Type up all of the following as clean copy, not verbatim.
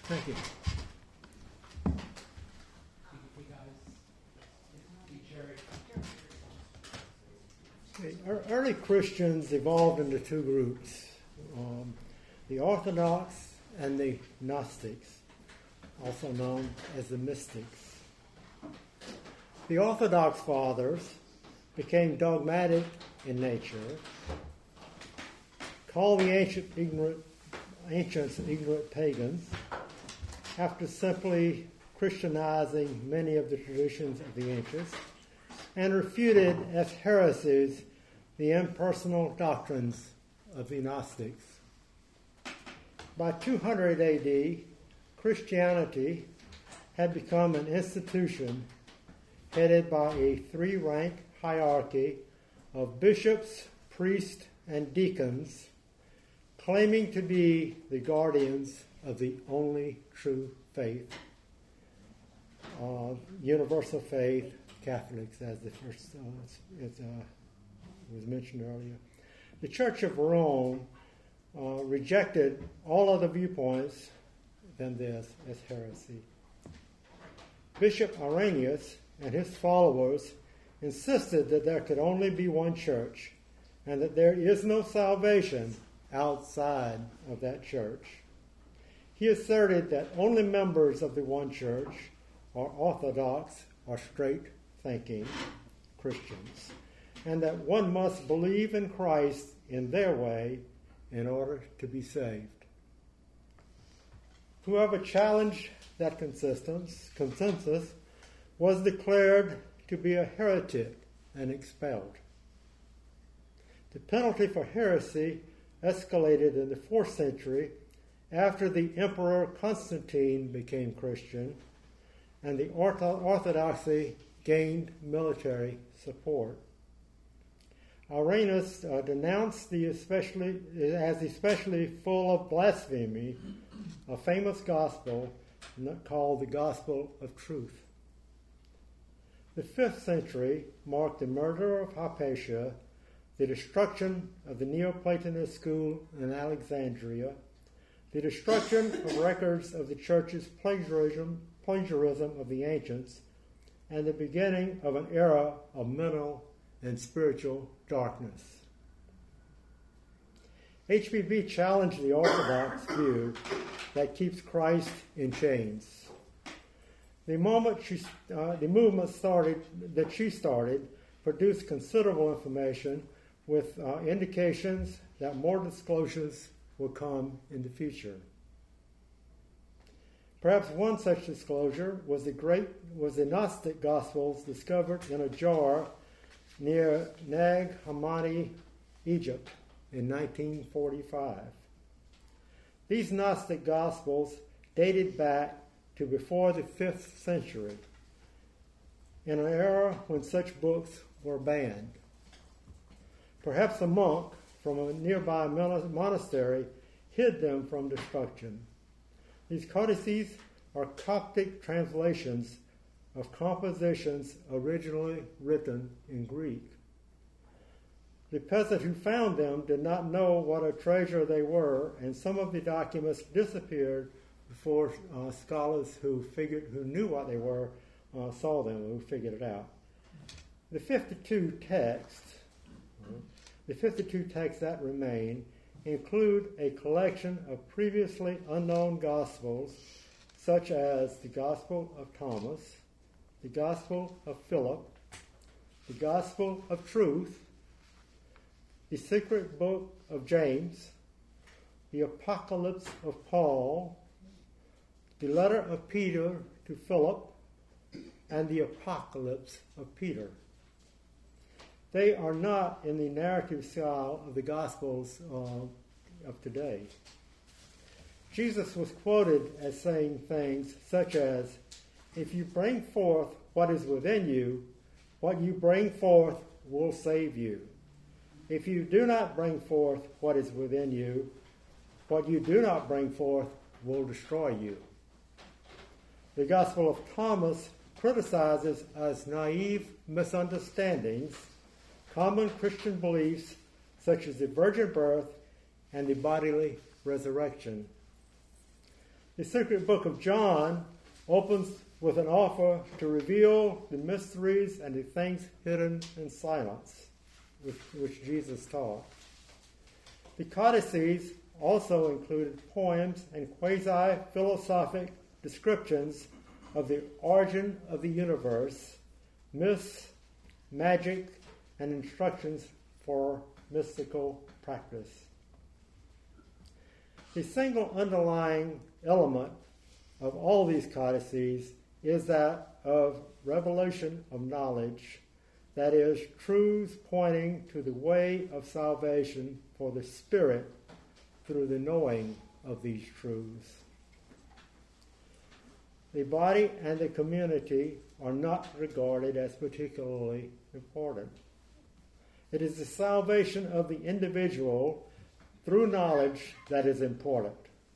Thank you. Early Christians evolved into two groups, the Orthodox and the Gnostics, also known as the mystics. The Orthodox fathers became dogmatic in nature, called the ancients ignorant pagans, after simply Christianizing many of the traditions of the ancients, and refuted as heresies the impersonal doctrines of the Gnostics. By 200 AD, Christianity had become an institution headed by a three-rank hierarchy of bishops, priests, and deacons, claiming to be the guardians of the only true faith, universal faith, Catholics, as the first was mentioned earlier. The Church of Rome rejected all other viewpoints than this as heresy. Bishop Irenaeus and his followers insisted that there could only be one church and that there is no salvation outside of that church. He asserted that only members of the one church are orthodox or straight-thinking Christians, and that one must believe in Christ in their way in order to be saved. Whoever challenged that consensus was declared to be a heretic and expelled. The penalty for heresy escalated in the 4th century after the Emperor Constantine became Christian and the Orthodoxy gained military support. Irenaeus denounced as especially full of blasphemy a famous gospel called the Gospel of Truth. The 5th century marked the murder of Hypatia, the destruction of the Neoplatonist school in Alexandria, the destruction of records of the church's plagiarism of the ancients, and the beginning of an era of mental and spiritual darkness. HBB challenged the Orthodox view that keeps Christ in chains. The movement she started produced considerable information with indications that more disclosures will come in the future. Perhaps one such disclosure was the Gnostic Gospels discovered in a jar near Nag Hammadi, Egypt, in 1945. These Gnostic Gospels dated back to before the 5th century, in an era when such books were banned. Perhaps a monk from a nearby monastery hid them from destruction. These codices are Coptic translations of compositions originally written in Greek. The peasant who found them did not know what a treasure they were, and some of the documents disappeared before scholars who knew what they were saw them and who figured it out. The 52 texts that remain include a collection of previously unknown Gospels, such as the Gospel of Thomas, the Gospel of Philip, the Gospel of Truth, the Secret Book of James, the Apocalypse of Paul, the letter of Peter to Philip, and the Apocalypse of Peter. They are not in the narrative style of the Gospels of today. Jesus was quoted as saying things such as, "If you bring forth what is within you, what you bring forth will save you. If you do not bring forth what is within you, what you do not bring forth will destroy you." The Gospel of Thomas criticizes as naive misunderstandings common Christian beliefs such as the virgin birth and the bodily resurrection. The secret book of John opens with an offer to reveal the mysteries and the things hidden in silence, which Jesus taught. The codices also included poems and quasi-philosophic descriptions of the origin of the universe, myths, magic, and instructions for mystical practice. The single underlying element of all these codices is that of revelation of knowledge, that is, truths pointing to the way of salvation for the spirit through the knowing of these truths. The body and the community are not regarded as particularly important. It is the salvation of the individual through knowledge that is important.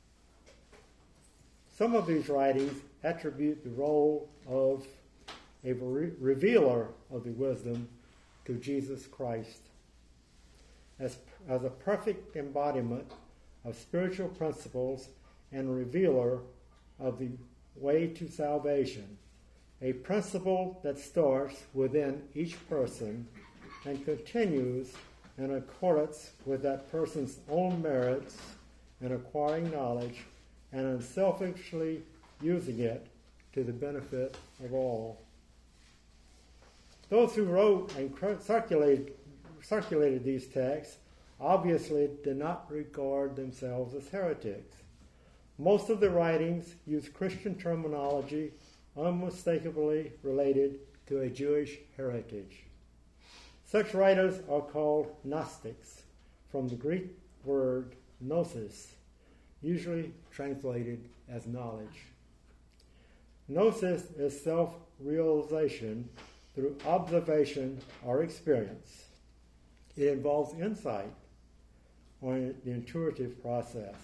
Some of these writings attribute the role of a revealer of the wisdom to Jesus Christ as a perfect embodiment of spiritual principles and revealer of the way to salvation, a principle that starts within each person and continues in accordance with that person's own merits in acquiring knowledge and unselfishly using it to the benefit of all. Those who wrote and circulated these texts obviously did not regard themselves as heretics. Most of the writings use Christian terminology unmistakably related to a Jewish heritage. Such writers are called Gnostics, from the Greek word gnosis, usually translated as knowledge. Gnosis is self-realization through observation or experience. It involves insight or the intuitive process.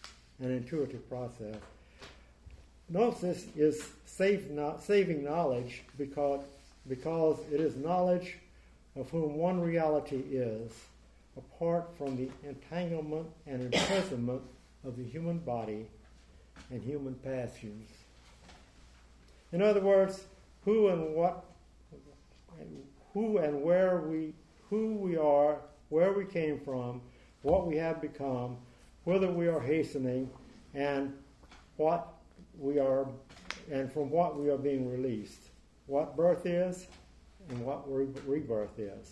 Gnosis is saving knowledge because it is knowledge of whom one reality is, apart from the entanglement and imprisonment of the human body and human passions. In other words, who and who we are, where we came from, what we have become, whither we are hastening, and what we are, and from what we are being released. What birth is and what rebirth is.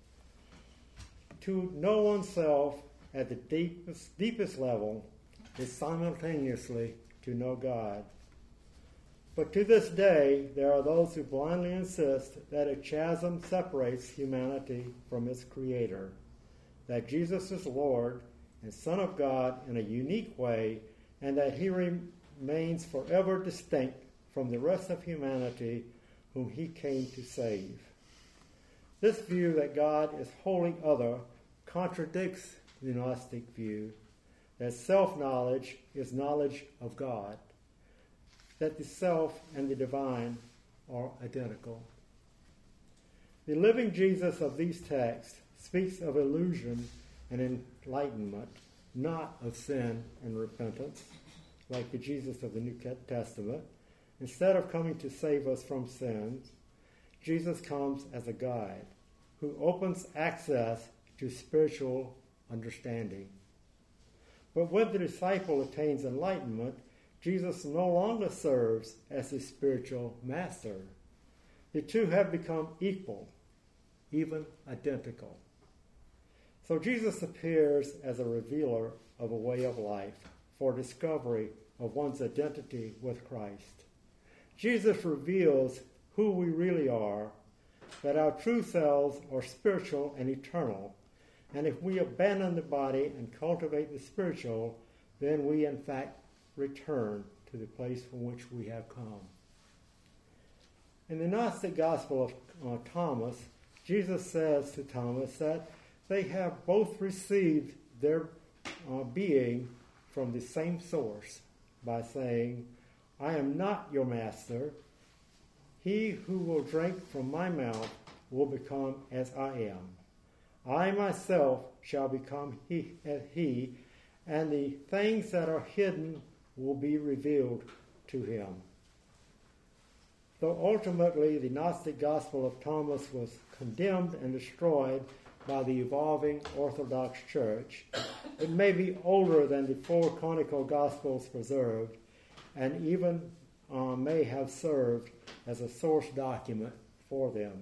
To know oneself at the deepest level is simultaneously to know God. But to this day, there are those who blindly insist that a chasm separates humanity from its Creator, that Jesus is Lord and Son of God in a unique way, and that he remains forever distinct from the rest of humanity whom he came to save. This view that God is wholly other contradicts the Gnostic view that self-knowledge is knowledge of God, that the self and the divine are identical. The living Jesus of these texts speaks of illusion and enlightenment, not of sin and repentance, like the Jesus of the New Testament. Instead of coming to save us from sins, Jesus comes as a guide who opens access to spiritual understanding. But when the disciple attains enlightenment, Jesus no longer serves as a spiritual master. The two have become equal, even identical. So Jesus appears as a revealer of a way of life for discovery of one's identity with Christ. Jesus reveals who we really are, that our true selves are spiritual and eternal, and if we abandon the body and cultivate the spiritual, then we in fact return to the place from which we have come. In the Gnostic Gospel of Thomas, Jesus says to Thomas that they have both received their being from the same source by saying, I am not your master. He who will drink from my mouth will become as I am. I myself shall become he, and the things that are hidden will be revealed to him. Though ultimately the Gnostic Gospel of Thomas was condemned and destroyed by the evolving Orthodox Church, it may be older than the four canonical Gospels preserved, and even may have served as a source document for them.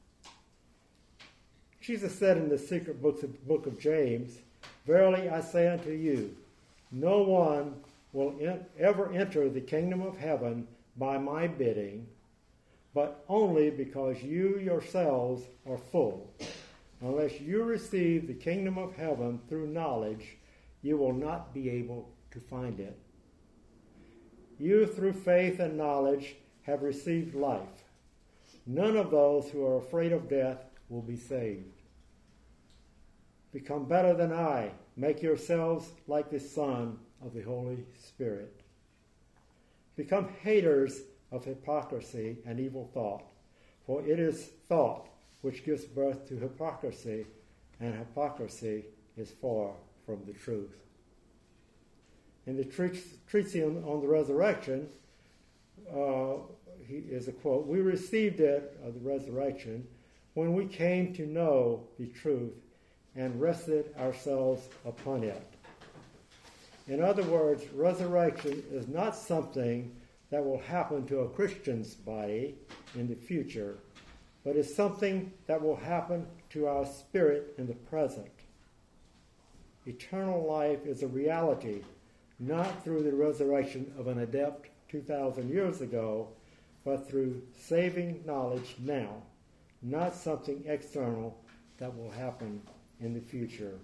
Jesus said in the secret book of James, "Verily I say unto you, no one will ever enter the kingdom of heaven by my bidding, but only because you yourselves are full. Unless you receive the kingdom of heaven through knowledge, you will not be able to find it. You, through faith and knowledge, have received life. None of those who are afraid of death will be saved. Become better than I. Make yourselves like the Son of the Holy Spirit. Become haters of hypocrisy and evil thought, for it is thought which gives birth to hypocrisy, and hypocrisy is far from the truth." In the treatise on the resurrection, is a quote, "We received it, the resurrection, when we came to know the truth and rested ourselves upon it." In other words, resurrection is not something that will happen to a Christian's body in the future, but is something that will happen to our spirit in the present. Eternal life is a reality, not through the resurrection of an adept 2,000 years ago, but through saving knowledge now, not something external that will happen in the future.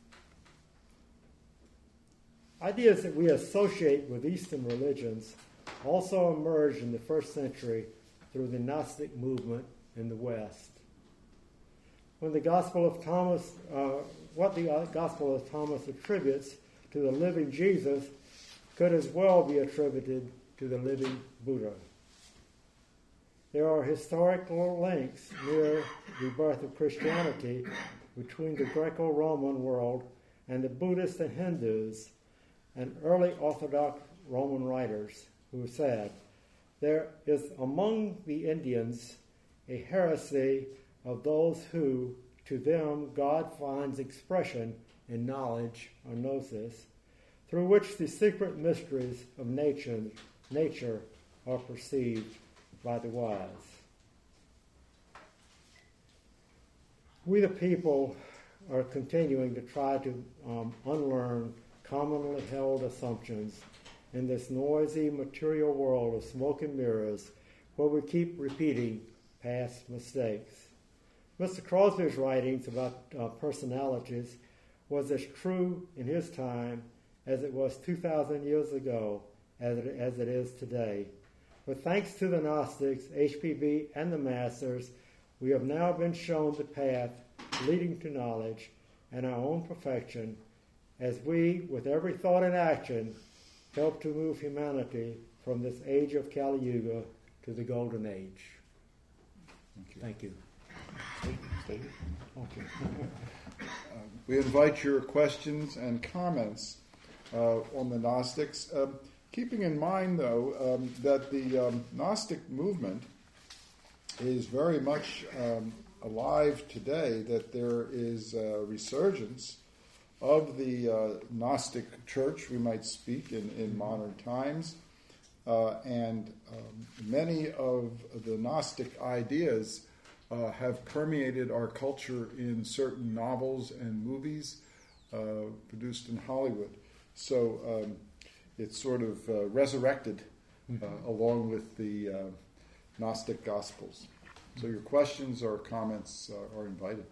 Ideas that we associate with Eastern religions also emerged in the first century through the Gnostic movement in the West. When the Gospel of Thomas, what the Gospel of Thomas attributes to the living Jesus could as well be attributed to the living Buddha. There are historical links near the birth of Christianity between the Greco-Roman world and the Buddhists and Hindus and early Orthodox Roman writers who said, "There is among the Indians a heresy of those who, to them, God finds expression in knowledge or gnosis, through which the secret mysteries of nature are perceived by the wise." We the people are continuing to try to unlearn commonly held assumptions in this noisy material world of smoke and mirrors where we keep repeating past mistakes. Mr. Crosby's writings about personalities was as true in his time as it was 2,000 years ago as it is today. But thanks to the Gnostics, HPB, and the Masters, we have now been shown the path leading to knowledge and our own perfection as we, with every thought and action, help to move humanity from this age of Kali Yuga to the Golden Age. Thank you. Okay. We invite your questions and comments on the Gnostics. Keeping in mind, though, that the Gnostic movement is very much alive today, that there is a resurgence of the Gnostic church, we might speak, in modern times. And many of the Gnostic ideas have permeated our culture in certain novels and movies produced in Hollywood. So it's sort of resurrected along with the Gnostic Gospels. So your questions or comments are invited.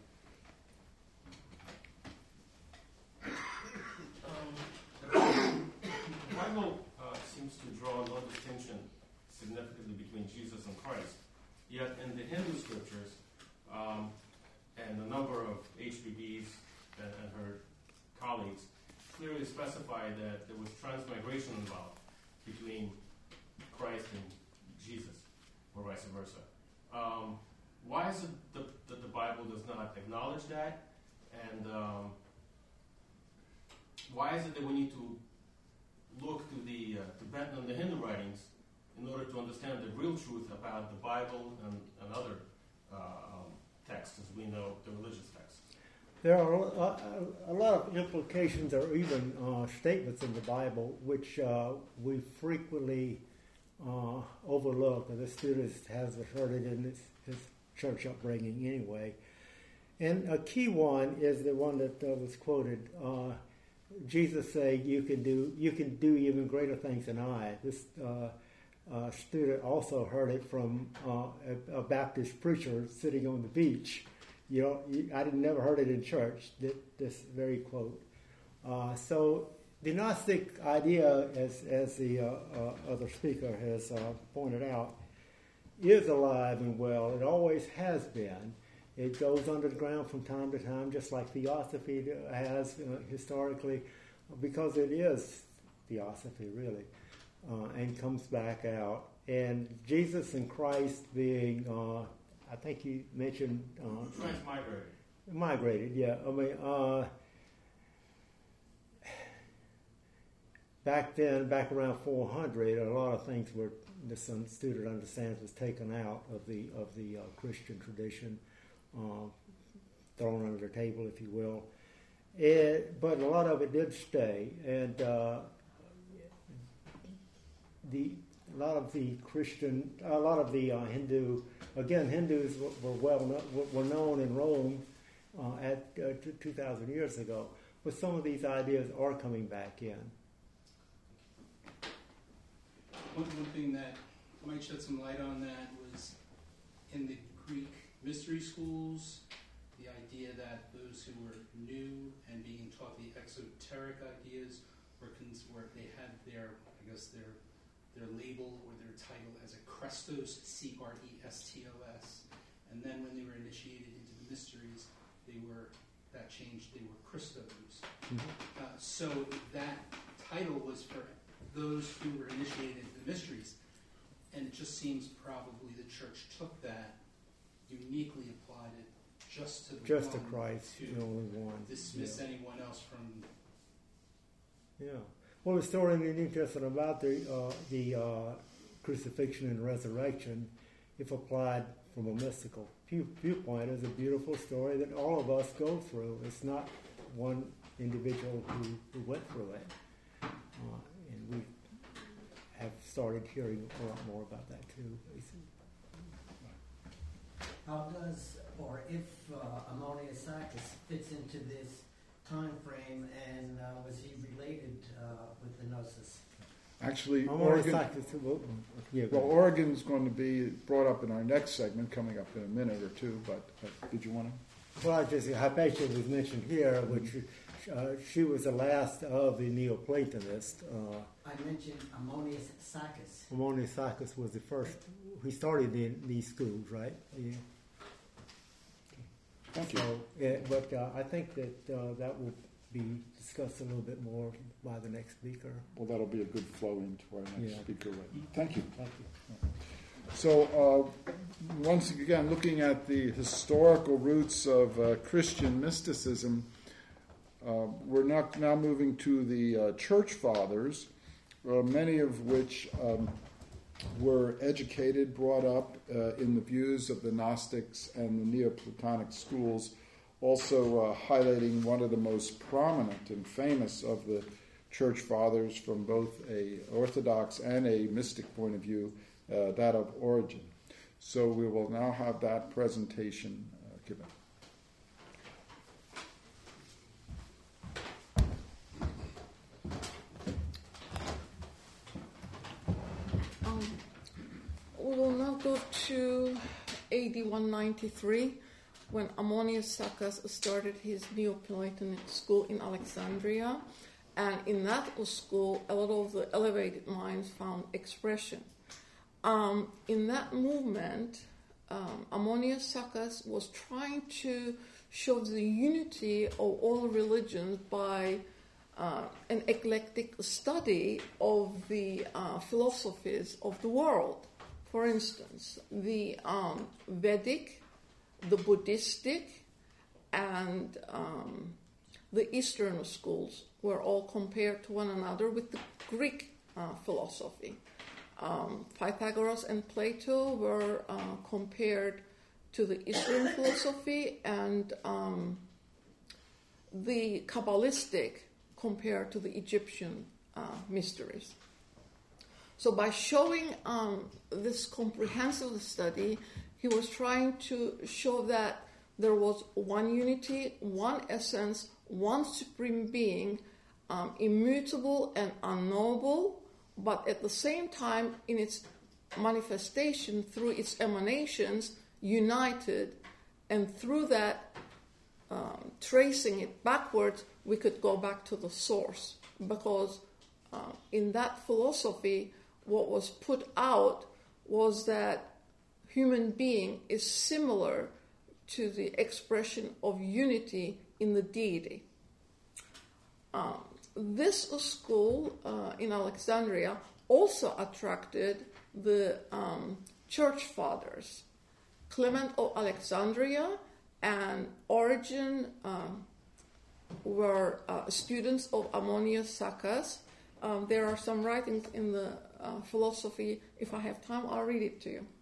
The Bible seems to draw no distinction significantly between Jesus and Christ. Yet in the Hindu scriptures, and a number of HBBs and her colleagues clearly specify that there was transmigration involved between Christ and Jesus, or vice versa. Why is it that the Bible does not acknowledge that? And why is it that we need to look to the Tibetan and the Hindu writings in order to understand the real truth about the Bible and other texts, as we know, the religious texts. There are a lot of implications or even statements in the Bible which we frequently overlook, and the student hasn't heard it in his church upbringing anyway. And a key one is the one that was quoted. Jesus saying, "You can do even greater things than I." This student also heard it from a Baptist preacher sitting on the beach. I never heard it in church. This very quote. So the Gnostic idea, as the other speaker has pointed out, is alive and well. It always has been. It goes underground from time to time, just like Theosophy has historically, because it is Theosophy, really, and comes back out. And Jesus and Christ being, I think you mentioned... Transmigrated. Migrated, yeah. I mean, back then, back around 400, a lot of things were, some student understands, was taken out of the Christian tradition. Thrown under the table, if you will. But a lot of it did stay, and a lot of the Hindus were known in Rome at 2,000 years ago. But some of these ideas are coming back in. One thing that might shed some light on that was in the Greek mystery schools, the idea that those who were new and being taught the exoteric ideas were they had their label or their title as a Krestos, Crestos, and then when they were initiated into the mysteries, that changed. They were Christos. Mm-hmm. So that title was for those who were initiated into the mysteries, and it just seems probably the church took that, uniquely applied it just to Christ, the only one. Dismiss anyone else from. Yeah. Well, the story in the New Testament about the crucifixion and resurrection, if applied from a mystical viewpoint, is a beautiful story that all of us go through. It's not one individual who went through it. And we have started hearing a lot more about that too. How does, or if Ammonius Saccas fits into this time frame, and was he related with the Gnosis? Actually, Origen's going to be brought up in our next segment, coming up in a minute or two, but did you want to? Well, Hypatia was mentioned here, which she was the last of the Neoplatonists. I mentioned Ammonius Saccas. Ammonius Saccas was the first. He started these schools, right? Yeah. Thank you. So, but I think that that will be discussed a little bit more by the next speaker. Well, that'll be a good flow into our next speaker. Right? Thank you. Thank you. So, once again, looking at the historical roots of Christian mysticism, we're now moving to the Church Fathers, many of which were educated, brought up in the views of the Gnostics and the Neoplatonic schools, also highlighting one of the most prominent and famous of the Church Fathers from both a Orthodox and a mystic point of view, that of Origen. So we will now have that presentation given. We will now go to AD 193, when Ammonius Saccas started his Neoplatonic school in Alexandria. And in that school, a lot of the elevated minds found expression. In that movement, Ammonius Saccas was trying to show the unity of all religions by an eclectic study of the philosophies of the world. For instance, the Vedic, the Buddhistic, and the Eastern schools were all compared to one another with the Greek philosophy. Pythagoras and Plato were compared to the Eastern philosophy, and the Kabbalistic compared to the Egyptian mysteries. So by showing this comprehensive study, he was trying to show that there was one unity, one essence, one supreme being, immutable and unknowable, but at the same time, in its manifestation, through its emanations, united, and through that, tracing it backwards, we could go back to the source. Because in that philosophy, what was put out was that human being is similar to the expression of unity in the deity. This school in Alexandria also attracted the church fathers. Clement of Alexandria and Origen were students of Ammonius Saccas. There are some writings in the philosophy. If I have time, I'll read it to you.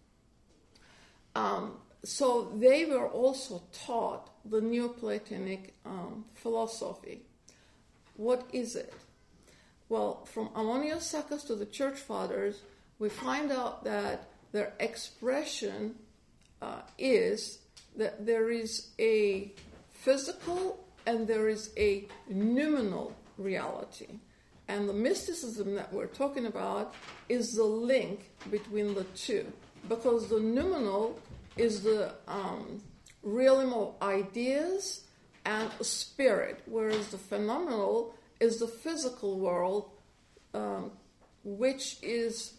So they were also taught the Neoplatonic philosophy. What is it? Well, from Ammonius Saccas to the Church Fathers, we find out that their expression is that there is a physical and there is a noumenal reality. And the mysticism that we're talking about is the link between the two. Because the noumenal is the realm of ideas and spirit, whereas the phenomenal is the physical world, which is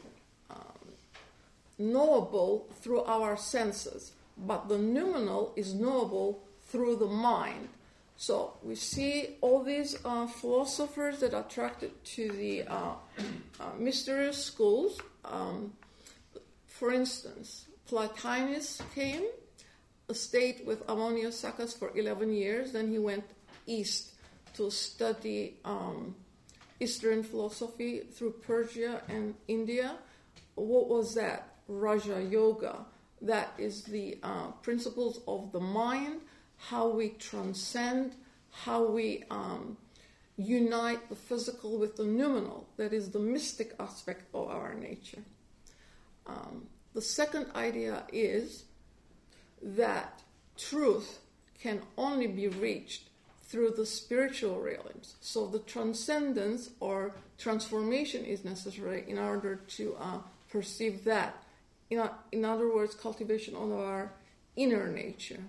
knowable through our senses. But the noumenal is knowable through the mind. So we see all these philosophers that are attracted to the mysterious schools. For instance, Plotinus came, stayed with Ammonius Saccas for 11 years, then he went east to study Eastern philosophy through Persia and India. What was that? Raja Yoga. That is the principles of the mind, how we transcend, how we unite the physical with the noumenal. That is the mystic aspect of our nature. The second idea is that truth can only be reached through the spiritual realms. So the transcendence or transformation is necessary in order to perceive that. In other words, cultivation of our inner nature.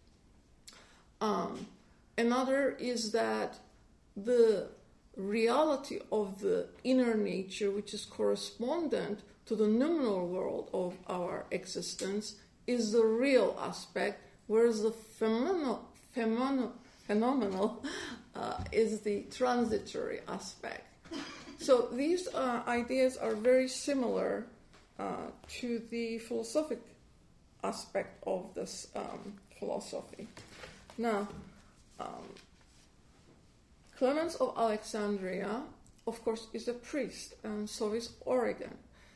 Another is that the reality of the inner nature, which is correspondent to the noumenal world of our existence, is the real aspect, whereas the phenomenal is the transitory aspect. So these ideas are very similar to the philosophic aspect of this philosophy. Now, Clement of Alexandria, of course, is a priest, and so is Origen.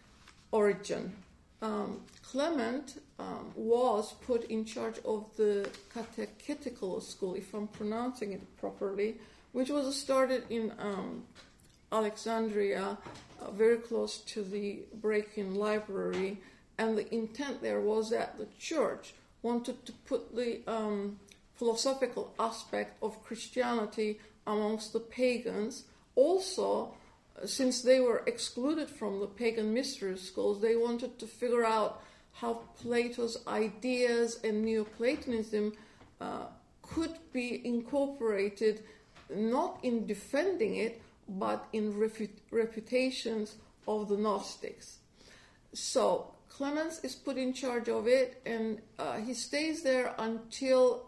Clement was put in charge of the catechetical school, if I'm pronouncing it properly, which was started in Alexandria, very close to the Brachian Library, and the intent there was that the church wanted to put the philosophical aspect of Christianity amongst the pagans. Also, since they were excluded from the pagan mystery schools, they wanted to figure out how Plato's ideas and Neoplatonism could be incorporated, not in defending it, but in refutations of the Gnostics. So Clemens is put in charge of it, and he stays there until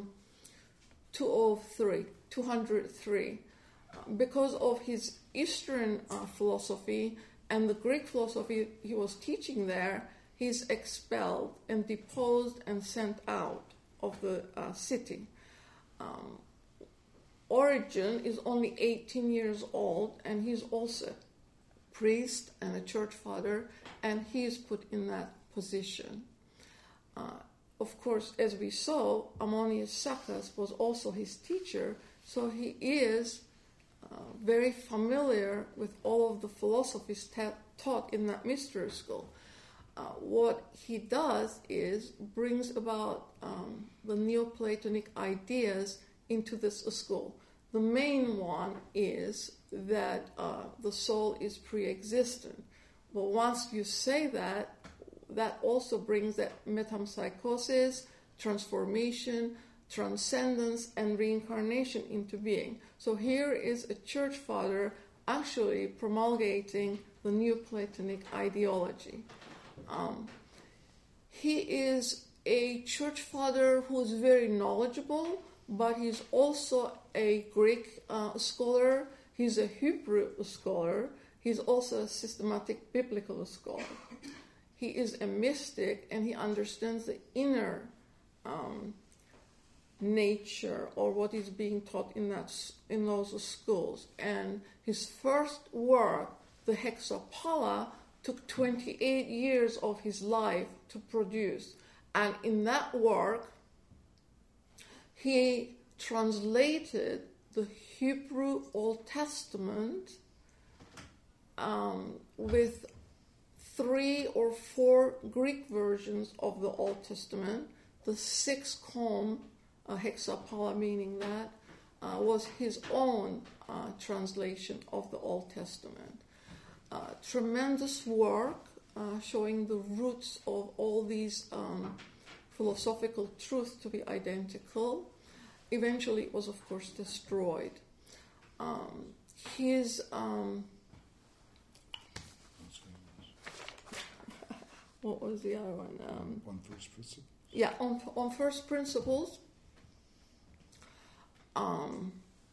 203. Because of his Eastern philosophy and the Greek philosophy he was teaching there, he's expelled and deposed and sent out of the city. Origen is only 18 years old, and he's also priest and a church father, and he is put in that position. Of course, as we saw, Ammonius Saccas was also his teacher, so he is very familiar with all of the philosophies taught in that mystery school. What he does is brings about the Neoplatonic ideas into this school. The main one is that the soul is pre-existent. But once you say that, that also brings that metempsychosis, transformation, transcendence, and reincarnation into being. So here is a church father actually promulgating the Neoplatonic ideology. He is a church father who is very knowledgeable, but he's also a Greek scholar. He's a Hebrew scholar. He's also a systematic biblical scholar. He is a mystic, and he understands the inner nature or what is being taught in those schools. And his first work, the Hexapala, took 28 years of his life to produce. And in that work, he translated the Hebrew Old Testament with 3 or 4 Greek versions of the Old Testament. The 6th Kom, Hexapala meaning that, was his own translation of the Old Testament. Tremendous work showing the roots of all these philosophical truths to be identical. Eventually it was, of course, destroyed. His what was the other one? On First Principles? Yeah, on First Principles. On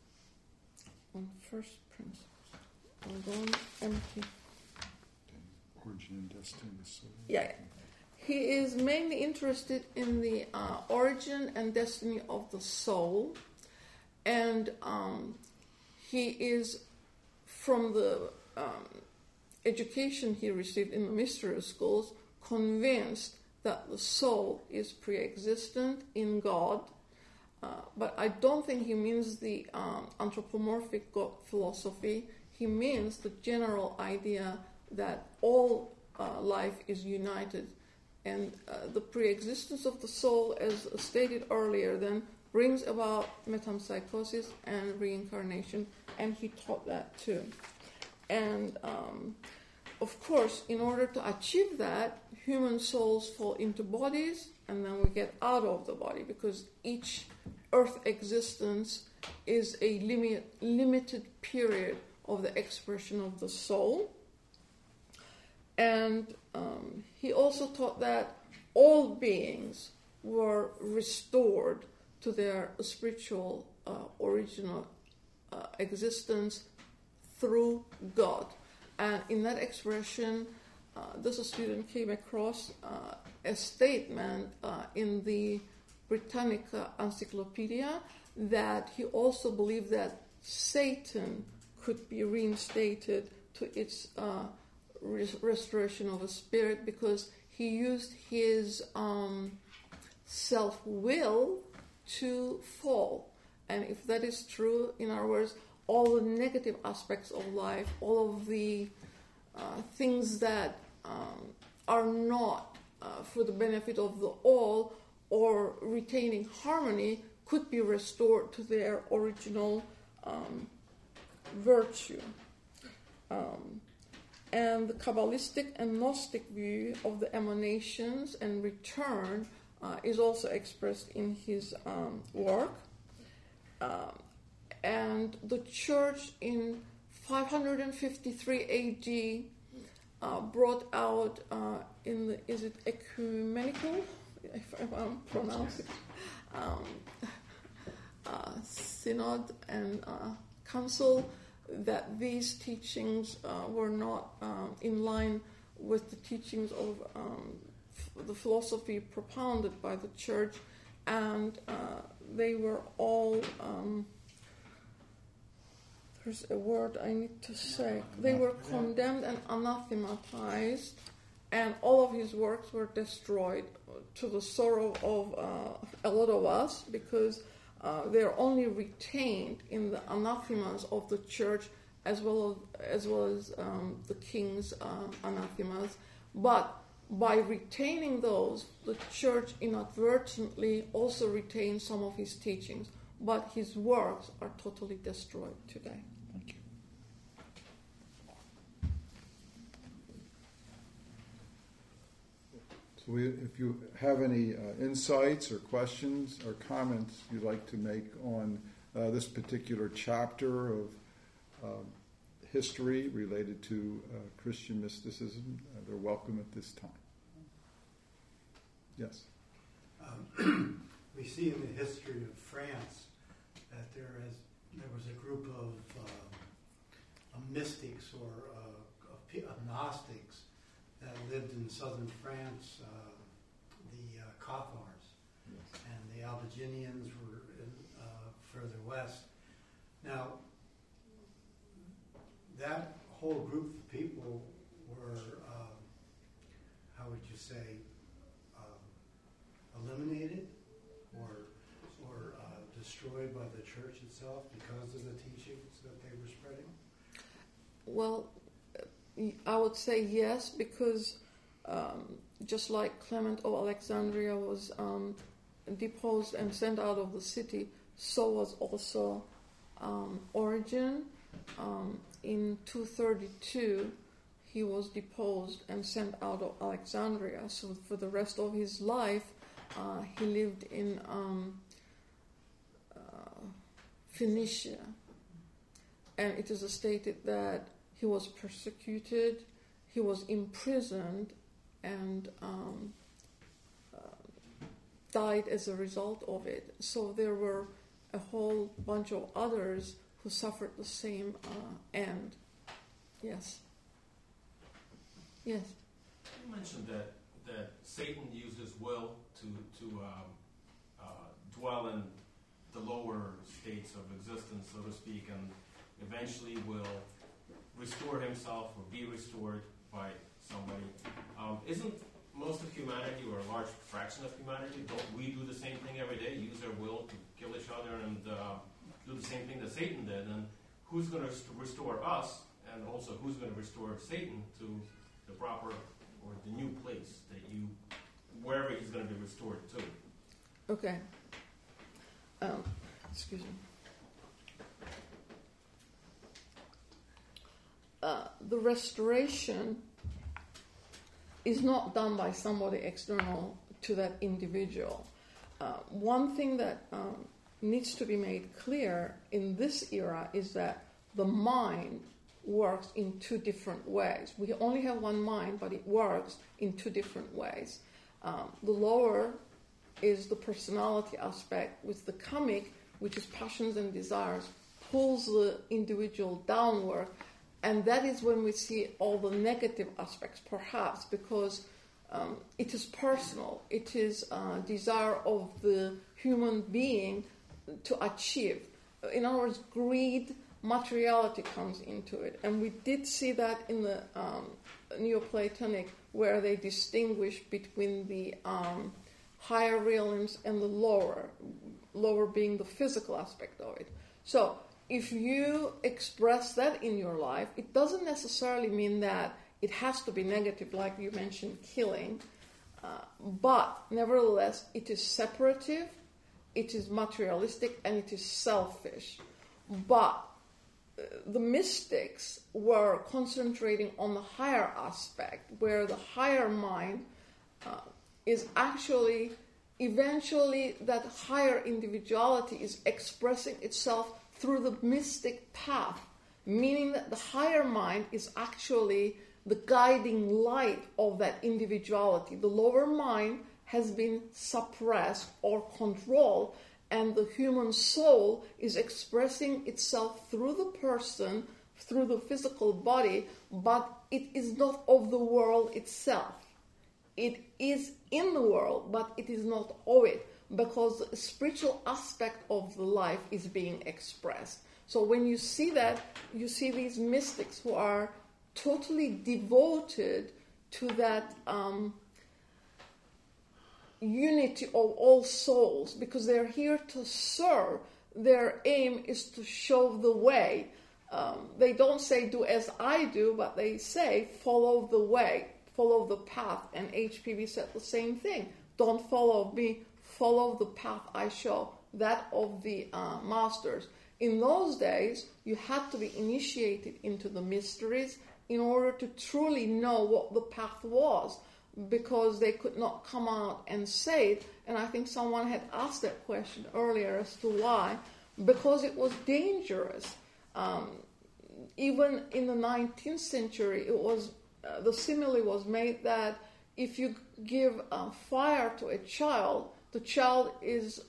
First Principles. I'm going empty. Origin and Destiny of the Soul. Yeah. He is mainly interested in the origin and destiny of the soul. And he is, from the education he received in the mystery schools, convinced that the soul is pre-existent in God. But I don't think he means the anthropomorphic God philosophy. He means the general idea that all life is united. And the pre-existence of the soul, as stated earlier, then brings about metempsychosis and reincarnation. And he taught that too. And of course, in order to achieve that, human souls fall into bodies, and then we get out of the body, because each earth existence is a limited period of the expression of the soul. And he also taught that all beings were restored to their spiritual original existence through God. And in that expression, this student came across a statement in the Britannica Encyclopedia that he also believed that Satan could be reinstated to its restoration of a spirit, because he used his self-will to fall. And if that is true, in other words, all the negative aspects of life, all of the things that are not for the benefit of the all or retaining harmony, could be restored to their original virtue. And the Kabbalistic and Gnostic view of the emanations and return is also expressed in his work. And the church in 553 AD brought out is it ecumenical, if I'm pronouncing synod and council, that these teachings were not in line with the teachings of the philosophy propounded by the church, and they were all there's a word I need to say. They were condemned and anathematized, and all of his works were destroyed, to the sorrow of a lot of us, because they're only retained in the anathemas of the church, as well as the king's anathemas. But by retaining those, the church inadvertently also retains some of his teachings, but his works are totally destroyed today. Thank you. So if you have any insights or questions or comments you'd like to make on this particular chapter of history related to Christian mysticism, they're welcome at this time. Yes? We see in the history of France that there was a group of mystics or of Gnostics that lived in southern France, the Cathars, Yes. and the Albigensians were further west. Now, that whole group of people were, how would you say, eliminated or destroyed by the church itself because of the teachings that they were spreading? Well, I would say yes, because just like Clement of Alexandria was deposed and sent out of the city, so was also Origen. In 232, he was deposed and sent out of Alexandria. So for the rest of his life, he lived in Phoenicia. And it is stated that he was persecuted, he was imprisoned, and died as a result of it. So there were a whole bunch of others who suffered the same end. Yes. Yes. You mentioned that Satan used his will to dwell in the lower states of existence, so to speak, and eventually will restore himself or be restored by somebody. Isn't most of humanity, or a large fraction of humanity, don't we do the same thing every day, use our will to kill each other and do the same thing that Satan did? And who's going to restore us, and also who's going to restore Satan to the proper or the new place that wherever he's going to be restored to? Okay. Excuse me. The restoration is not done by somebody external to that individual. One thing that needs to be made clear in this era is that the mind works in two different ways. We only have one mind, but it works in two different ways. The lower is the personality aspect, with the kamic, which is passions and desires, pulls the individual downward. And that is when we see all the negative aspects, perhaps, because it is personal. It is desire of the human being to achieve. In other words, greed, materiality comes into it. And we did see that in the Neoplatonic, where they distinguish between the higher realms and the lower being the physical aspect of it. So if you express that in your life, it doesn't necessarily mean that it has to be negative, like you mentioned, killing. But nevertheless, it is separative, it is materialistic, and it is selfish. But the mystics were concentrating on the higher aspect, where the higher mind is actually, eventually, that higher individuality is expressing itself through the mystic path, meaning that the higher mind is actually the guiding light of that individuality. The lower mind has been suppressed or controlled, and the human soul is expressing itself through the person, through the physical body, but it is not of the world itself. It is in the world, but it is not of it, because the spiritual aspect of the life is being expressed. So when you see that, you see these mystics who are totally devoted to that unity of all souls, because they're here to serve. Their aim is to show the way. They don't say do as I do, but they say follow the way, follow the path. And HPB said the same thing. Don't follow me, follow the path I show, that of the masters. In those days, you had to be initiated into the mysteries in order to truly know what the path was, because they could not come out and say it. And I think someone had asked that question earlier as to why. Because it was dangerous. Even in the 19th century, it was the simile was made that if you give fire to a child, the child is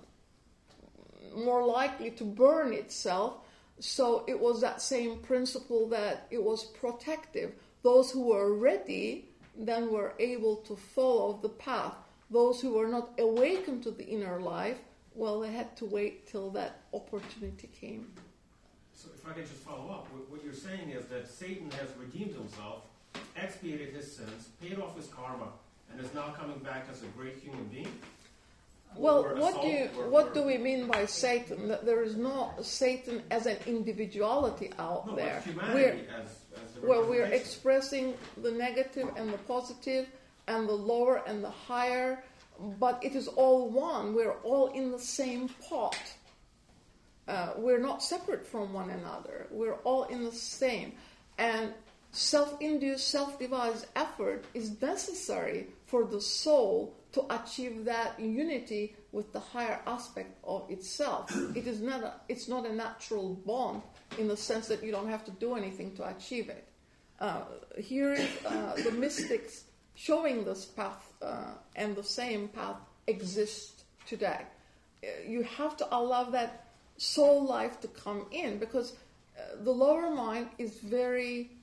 more likely to burn itself. So it was that same principle that it was protective. Those who were ready then were able to follow the path. Those who were not awakened to the inner life, well, they had to wait till that opportunity came. So if I could just follow up, what you're saying is that Satan has redeemed himself, expiated his sins, paid off his karma, and is now coming back as a great human being? Well, what do we mean by Satan? That there is no Satan as an individuality out there. But humanity as the we're expressing the negative and the positive, and the lower and the higher, but it is all one. We're all in the same pot. We're not separate from one another. We're all in the same. And self-induced, self-devised effort is necessary for the soul to achieve that unity with the higher aspect of itself. It's not a natural bond in the sense that you don't have to do anything to achieve it. Here is the mystics showing this path, and the same path exists today. You have to allow that soul life to come in, because the lower mind is very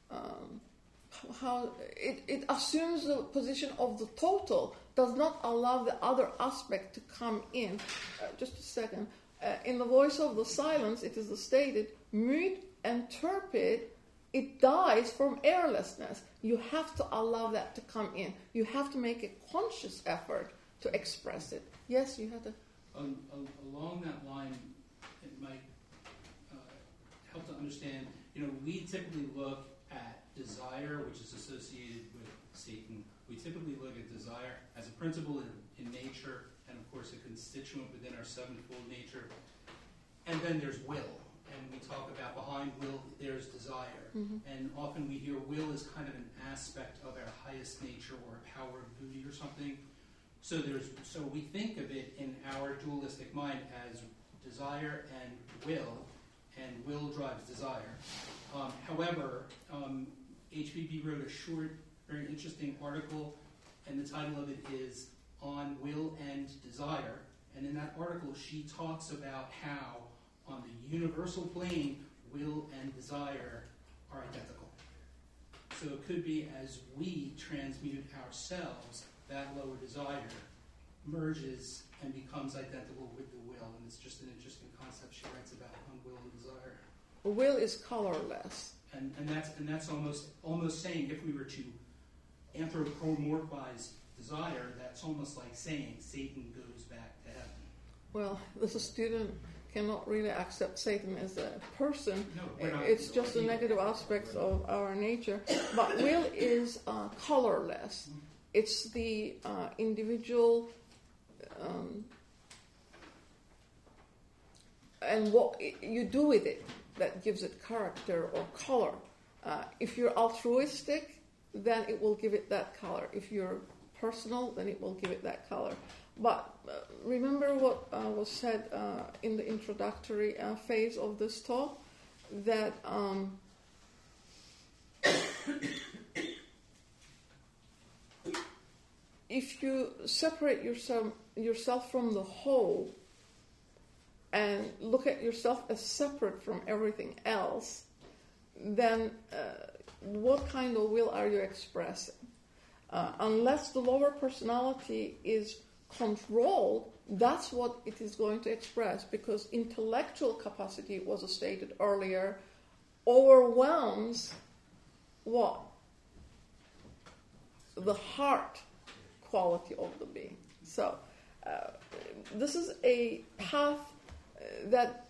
it assumes the position of the total, does not allow the other aspect to come in. Just a second. In the voice of the silence, it is stated, mute and torpid, it dies from airlessness. You have to allow that to come in. You have to make a conscious effort to express it. Yes, you had to. Along that line, it might help to understand, we typically look at desire, which is associated with Satan. We typically look at desire as a principle in nature, and of course a constituent within our sevenfold nature. And then there's will. And we talk about behind will, there's desire. Mm-hmm. And often we hear will is kind of an aspect of our highest nature, or a power of Buddhi or something. So we think of it in our dualistic mind as desire and will drives desire. However, HPB wrote a short, very interesting article, and the title of it is On Will and Desire. And in that article, she talks about how, on the universal plane, will and desire are identical. So it could be as we transmute ourselves, that lower desire merges and becomes identical with the will. And it's just an interesting concept she writes about on will and desire. Will is colorless. And that's almost saying, if we were to anthropomorphize desire, that's almost like saying Satan goes back to heaven. Well, as a student cannot really accept Satan as a person. No, it's just the negative aspects of our nature. But will is colorless. Mm-hmm. It's the individual and what you do with it that gives it character or color. If you're altruistic, then it will give it that color. If you're personal, then it will give it that color. But remember what was said in the introductory phase of this talk, that if you separate yourself from the whole and look at yourself as separate from everything else, then what kind of will are you expressing? Unless the lower personality is controlled, that's what it is going to express, because intellectual capacity, was stated earlier, overwhelms what? The heart quality of the being. So this is a path that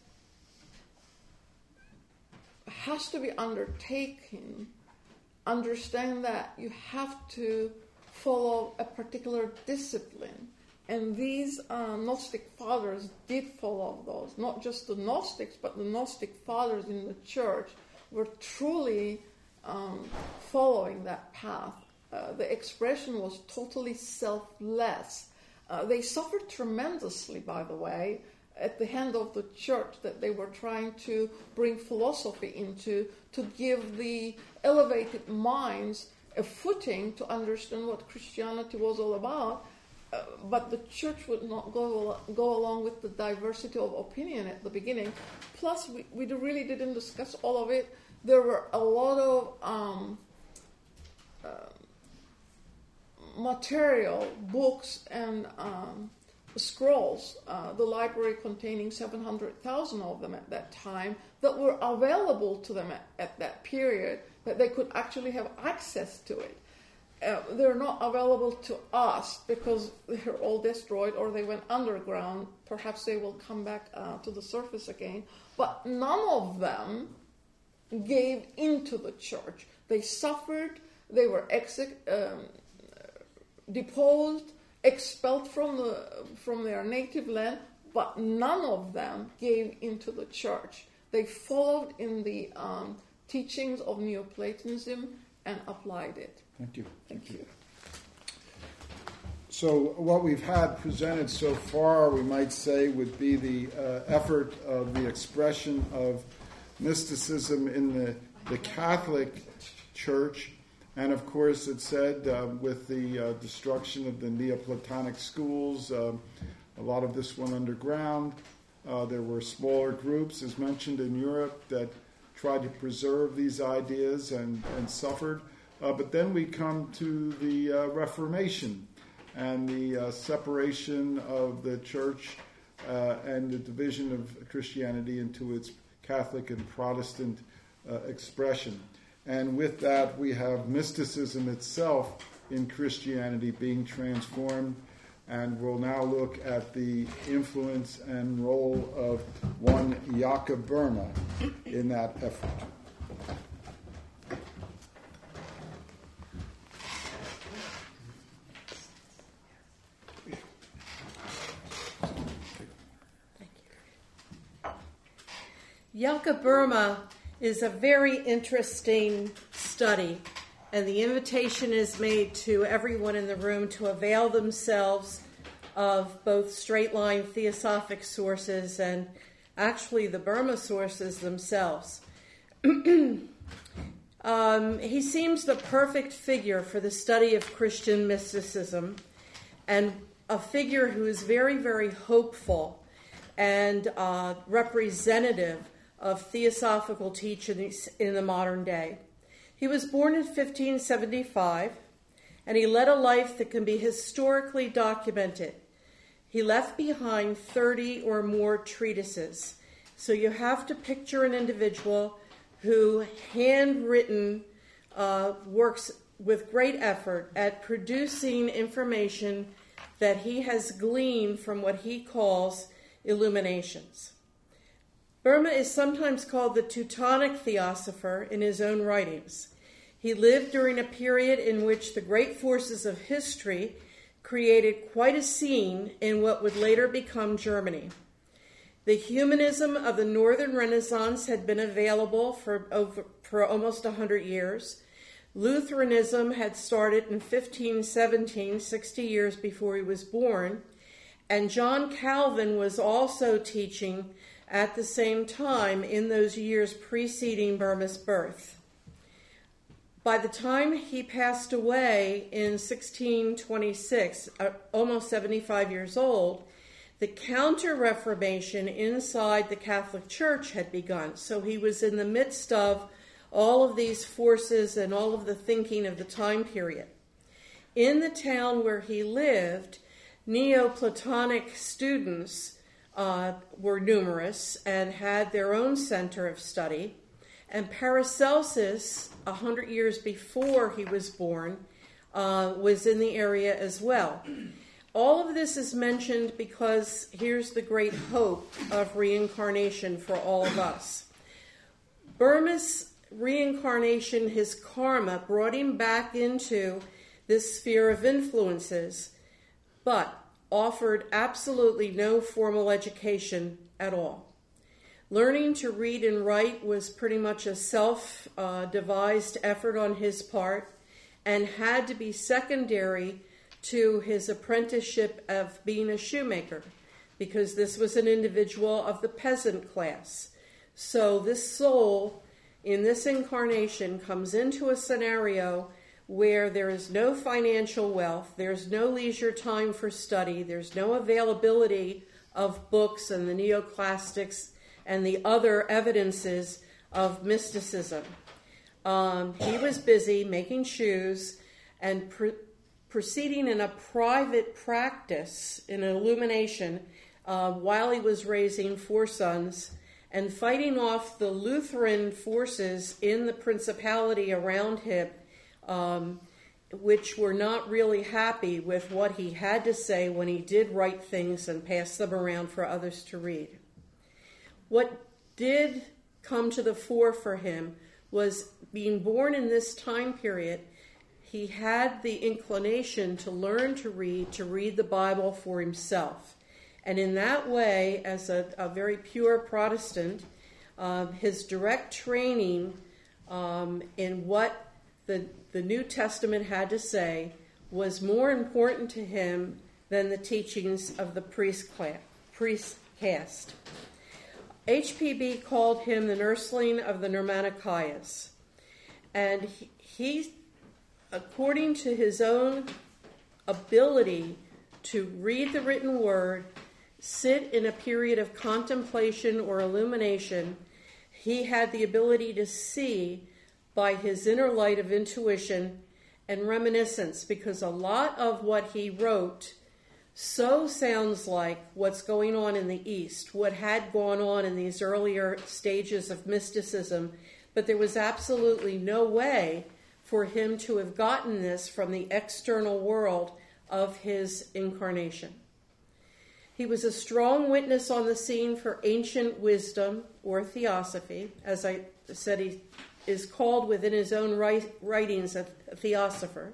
has to be undertaken. Understand that you have to follow a particular discipline. And these Gnostic fathers did follow those. Not just the Gnostics, but the Gnostic fathers in the church were truly following that path. The expression was totally selfless. They suffered tremendously, by the way, at the hand of the church that they were trying to bring philosophy into, to give the elevated minds a footing to understand what Christianity was all about. But the church would not go along with the diversity of opinion at the beginning. Plus, we really didn't discuss all of it. There were a lot of material, books, and scrolls, the library containing 700,000 of them at that time, that were available to them at that period, that they could actually have access to it. They're not available to us because they're all destroyed or they went underground. Perhaps they will come back to the surface again. But none of them gave into the church. They suffered. They were deposed, expelled from their native land, but none of them gave into the church. They followed in the teachings of Neoplatonism and applied it. Thank you. Thank you. So what we've had presented so far, we might say, would be the effort of the expression of mysticism in the Catholic Church. And of course, it said with the destruction of the Neoplatonic schools, a lot of this went underground. There were smaller groups, as mentioned, in Europe that tried to preserve these ideas and suffered. But then we come to the Reformation and the separation of the church and the division of Christianity into its Catholic and Protestant expression. And with that, we have mysticism itself in Christianity being transformed. And we'll now look at the influence and role of one Jakob Boehme in that effort. Jakob Boehme is a very interesting study, and the invitation is made to everyone in the room to avail themselves of both straight-line theosophic sources and actually the Boehme sources themselves. He seems the perfect figure for the study of Christian mysticism, and a figure who is very, very hopeful and representative of theosophical teachings in the modern day. He was born in 1575, and he led a life that can be historically documented. He left behind 30 or more treatises. So you have to picture an individual who, handwritten, works with great effort at producing information that he has gleaned from what he calls illuminations. Boehme is sometimes called the Teutonic Theosopher in his own writings. He lived during a period in which the great forces of history created quite a scene in what would later become Germany. The humanism of the Northern Renaissance had been available for almost 100 years. Lutheranism had started in 1517, 60 years before he was born, and John Calvin was also teaching at the same time in those years preceding Boehme's birth. By the time he passed away in 1626, almost 75 years old, the Counter-Reformation inside the Catholic Church had begun. So he was in the midst of all of these forces and all of the thinking of the time period. In the town where he lived, Neoplatonic students were numerous and had their own center of study. And Paracelsus, 100 years before he was born, was in the area as well. All of this is mentioned because here's the great hope of reincarnation for all of us. Burma's reincarnation, his karma, brought him back into this sphere of influences, but offered absolutely no formal education at all. Learning to read and write was pretty much a self-devised effort on his part and had to be secondary to his apprenticeship of being a shoemaker, because this was an individual of the peasant class. So this soul in this incarnation comes into a scenario where there is no financial wealth, there's no leisure time for study, there's no availability of books and the neoclassics and the other evidences of mysticism. He was busy making shoes and proceeding in a private practice in illumination while he was raising 4 sons and fighting off the Lutheran forces in the principality around him, which were not really happy with what he had to say when he did write things and pass them around for others to read. What did come to the fore for him was being born in this time period. He had the inclination to learn to read the Bible for himself. And in that way, as a very pure Protestant, his direct training in what the New Testament had to say was more important to him than the teachings of the priest caste. HPB called him the nursling of the Nirmanakayas. And he, according to his own ability to read the written word, sit in a period of contemplation or illumination, he had the ability to see by his inner light of intuition and reminiscence, because a lot of what he wrote so sounds like what's going on in the East, what had gone on in these earlier stages of mysticism, but there was absolutely no way for him to have gotten this from the external world of his incarnation. He was a strong witness on the scene for ancient wisdom or theosophy. As I said, he is called within his own writings a theosopher.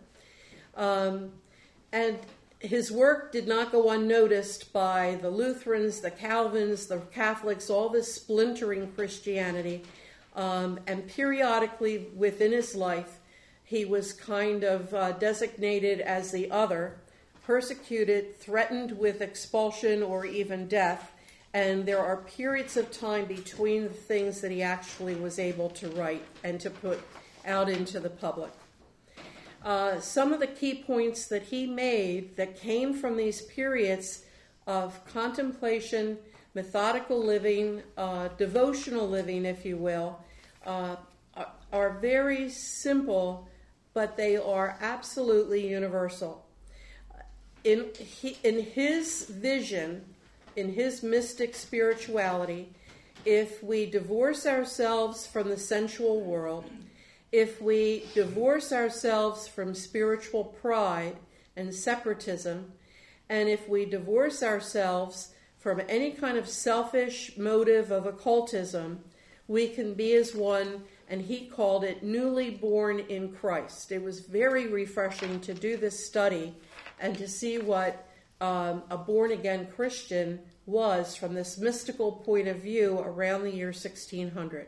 And his work did not go unnoticed by the Lutherans, the Calvins, the Catholics, all this splintering Christianity. And periodically within his life, he was kind of designated as the other, persecuted, threatened with expulsion or even death. And there are periods of time between the things that he actually was able to write and to put out into the public. Some of the key points that he made that came from these periods of contemplation, methodical living, devotional living, if you will, are very simple, but they are absolutely universal. In his vision, in his mystic spirituality, if we divorce ourselves from the sensual world, if we divorce ourselves from spiritual pride and separatism, and if we divorce ourselves from any kind of selfish motive of occultism, we can be as one, and he called it newly born in Christ. It was very refreshing to do this study and to see what a born-again Christian was from this mystical point of view around the year 1600.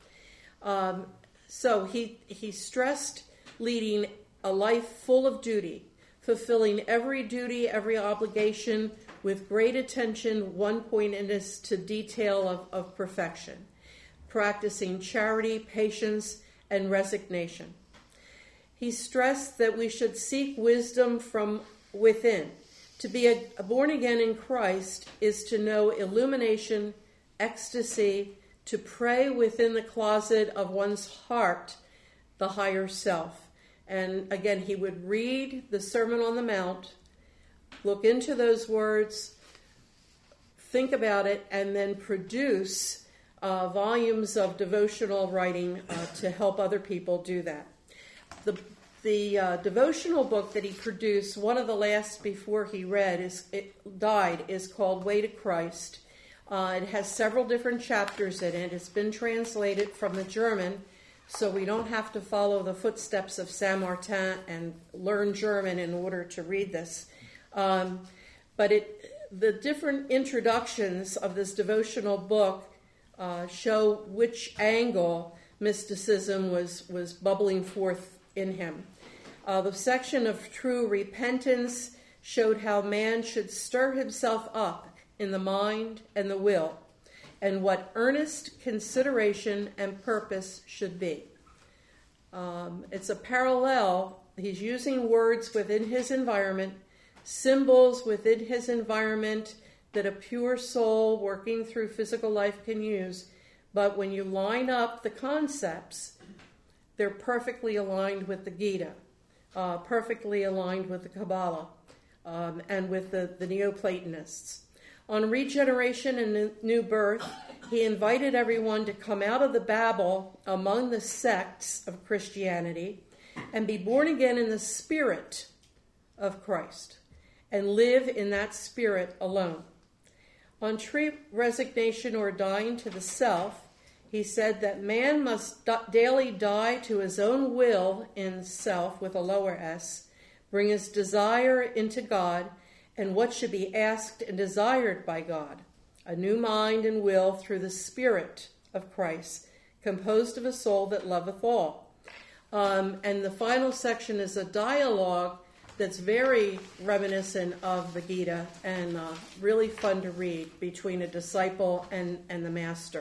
So he stressed leading a life full of duty, fulfilling every duty, every obligation with great attention, one pointedness to detail of perfection, practicing charity, patience, and resignation. He stressed that we should seek wisdom from within. To be a born again in Christ is to know illumination, ecstasy, to pray within the closet of one's heart, the higher self. And again, he would read the Sermon on the Mount look into those words, think about it, and then produce volumes of devotional writing to help other people do that. The devotional book that he produced, one of the last before he died, is called Way to Christ. It has several different chapters in it. It's been translated from the German, so we don't have to follow the footsteps of Saint Martin and learn German in order to read this. But the different introductions of this devotional book show which angle mysticism was bubbling forth in him. The section of true repentance showed how man should stir himself up in the mind and the will, and what earnest consideration and purpose should be. It's a parallel. He's using words within his environment, symbols within his environment that a pure soul working through physical life can use. But when you line up the concepts, they're perfectly aligned with the Gita, perfectly aligned with the Kabbalah, and with the Neoplatonists. On regeneration and new birth, he invited everyone to come out of the Babel among the sects of Christianity and be born again in the spirit of Christ and live in that spirit alone. On true resignation or dying to the self, he said that man must daily die to his own will in self with a lower s, bring his desire into God and what should be asked and desired by God, a new mind and will through the Spirit of Christ, composed of a soul that loveth all. And the final section is a dialogue that's very reminiscent of the Gita and really fun to read between a disciple and the master.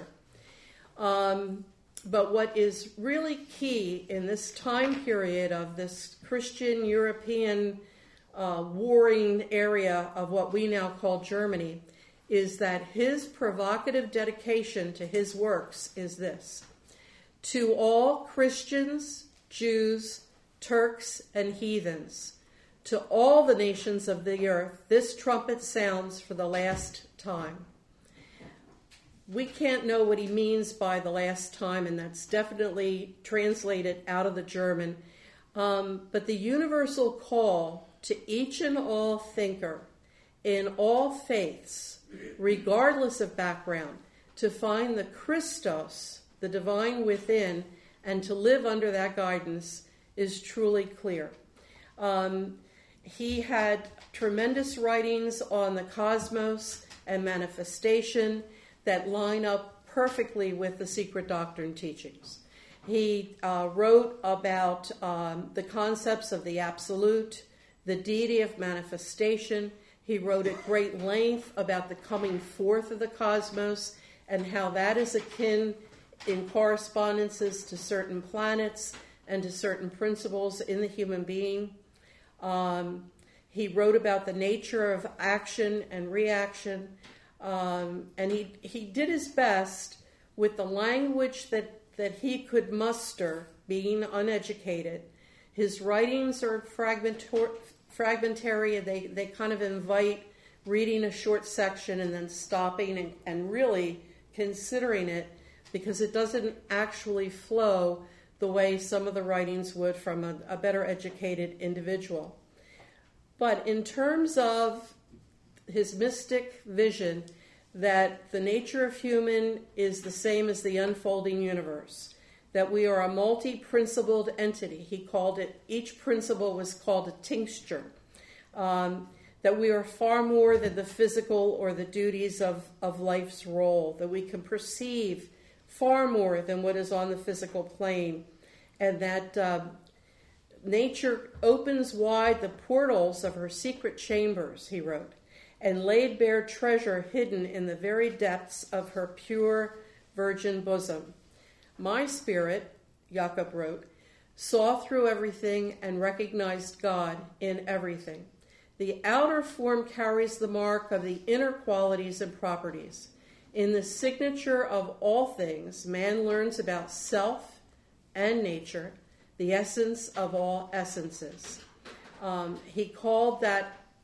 But what is really key in this time period of this Christian European warring area of what we now call Germany is that his provocative dedication to his works is this: to all Christians, Jews, Turks, and heathens, to all the nations of the earth, this trumpet sounds for the last time. We can't know what he means by the last time, and that's definitely translated out of the German. But the universal call to each and all thinker in all faiths, regardless of background, to find the Christos, the divine within, and to live under that guidance is truly clear. He had tremendous writings on the cosmos and manifestation that line up perfectly with the secret doctrine teachings. He wrote about the concepts of the absolute, the deity of manifestation. He wrote at great length about the coming forth of the cosmos and how that is akin in correspondences to certain planets and to certain principles in the human being. He wrote about the nature of action and reaction, and he did his best with the language that he could muster, being uneducated. His writings are fragmentary. They kind of invite reading a short section and then stopping and really considering it, because it doesn't actually flow the way some of the writings would from a better educated individual. But in terms of his mystic vision that the nature of human is the same as the unfolding universe, that we are a multi-principled entity. He called it, each principle was called a tincture, that we are far more than the physical or the duties of life's role, that we can perceive far more than what is on the physical plane, and that nature opens wide the portals of her secret chambers, he wrote, and laid bare treasure hidden in the very depths of her pure virgin bosom. My spirit, Jakob wrote, saw through everything and recognized God in everything. The outer form carries the mark of the inner qualities and properties. In the signature of all things, man learns about self and nature, the essence of all essences. He called that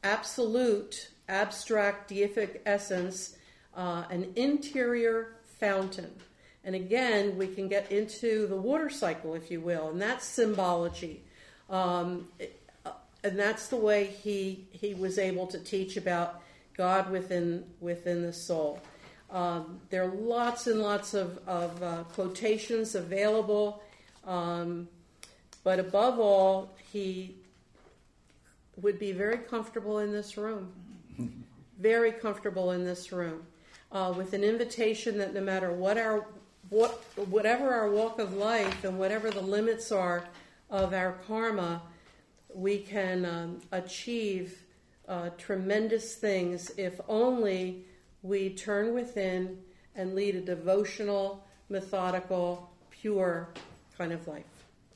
absolute, abstract, deific essence, an interior fountain. And again, we can get into the water cycle, if you will, and that's symbology. And that's the way he was able to teach about God within the soul. There are lots and lots of quotations available, but above all, he would be very comfortable in this room, very comfortable in this room, with an invitation that no matter whatever our walk of life and whatever the limits are of our karma, we can achieve tremendous things if only we turn within and lead a devotional, methodical, pure kind of life.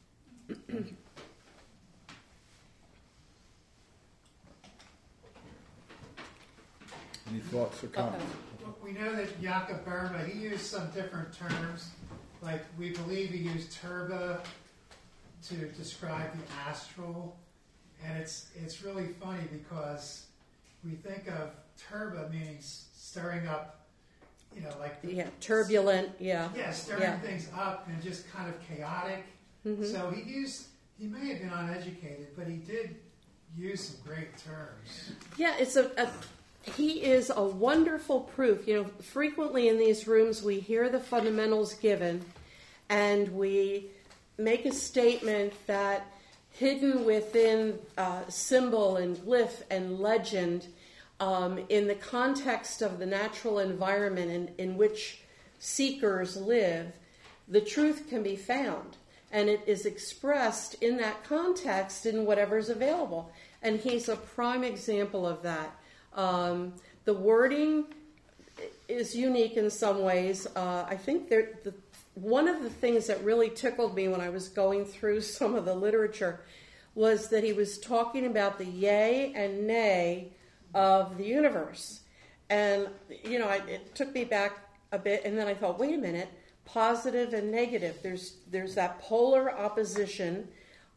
Any thoughts or comments? Well, we know that Jakob Burma, he used some different terms. Like, we believe he used turba to describe the astral. And it's really funny because we think of turba meaning stirring up, like... turbulent, yeah. Yeah, stirring things up and just kind of chaotic. Mm-hmm. So he may have been uneducated, but he did use some great terms. Yeah, he is a wonderful proof. Frequently in these rooms we hear the fundamentals given and we make a statement that hidden within symbol and glyph and legend, in the context of the natural environment in which seekers live, the truth can be found. And it is expressed in that context in whatever's available. And he's a prime example of that. The wording is unique in some ways. I think one of the things that really tickled me when I was going through some of the literature was that he was talking about the yay and nay of the universe. And, it took me back a bit, and then I thought, wait a minute, positive and negative. There's that polar opposition.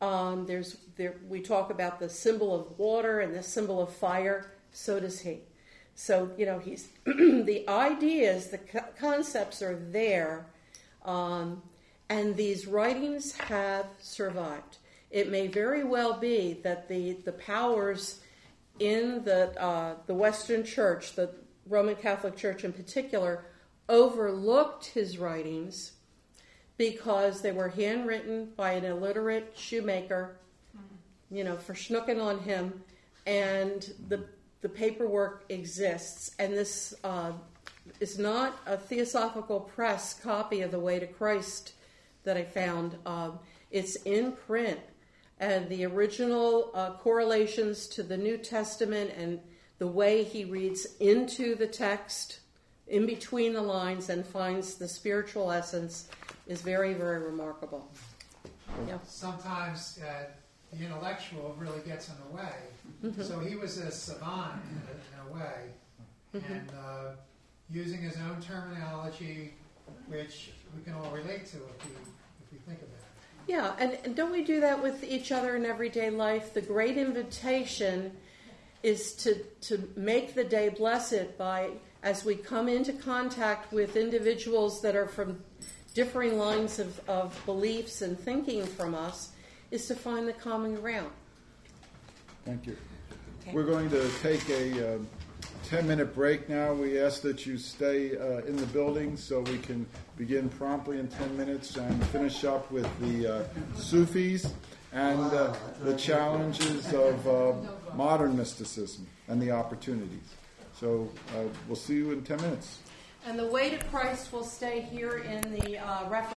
We talk about the symbol of water and the symbol of fire. So does he. So, he's the ideas, the concepts are there, and these writings have survived. It may very well be that the powers in the Western Church, the Roman Catholic Church in particular, overlooked his writings because they were handwritten by an illiterate shoemaker, for schnooking on him, and the paperwork exists. And this is not a Theosophical Press copy of The Way to Christ that I found. It's in print. And the original correlations to the New Testament and the way he reads into the text, in between the lines, and finds the spiritual essence is very, very remarkable. Yeah. Sometimes the intellectual really gets in the way. Mm-hmm. So he was a savant in a way, mm-hmm. and using his own terminology, which we can all relate to if we think about it. Yeah, and don't we do that with each other in everyday life? The great invitation is to make the day blessed by, as we come into contact with individuals that are from differing lines of beliefs and thinking from us, is to find the common ground. Thank you. Okay. We're going to take a 10-minute break now. We ask that you stay in the building so we can begin promptly in 10 minutes and finish up with the Sufis and the challenges of modern mysticism and the opportunities. So we'll see you in 10 minutes. And the Way to Christ will stay here in the reference.